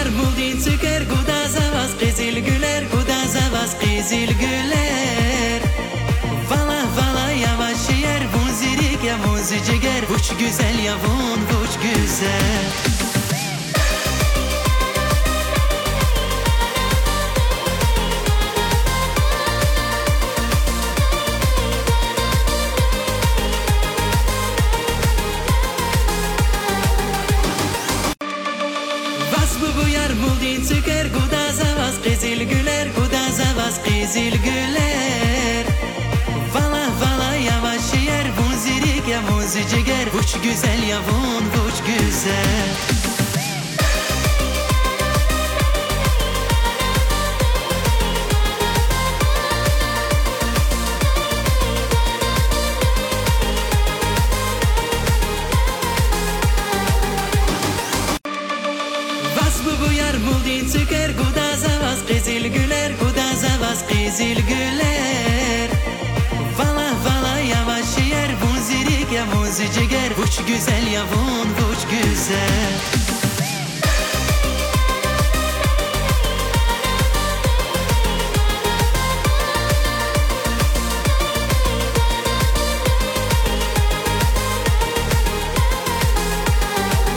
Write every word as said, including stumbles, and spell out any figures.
muldin tüker guda zavaz qizil güler guda zavaz qizil güler. Vala vala yavaş yer bun zirik ya muzi ciger vuç güzel ya vun vuç güzel. Muldin tüker guda zavaz qizil güler guda zavaz qizil güler. Vala vala yavaş yer bun zirik ya muzi ciger vuç güzel ya vun vuç güzel. Muldin tüker guda zavaz qizil güler guda zavaz qizil güler. Vala vala yavaş yer bun zirik ya muzi ciger vuç güzel ya vun vuç güzel.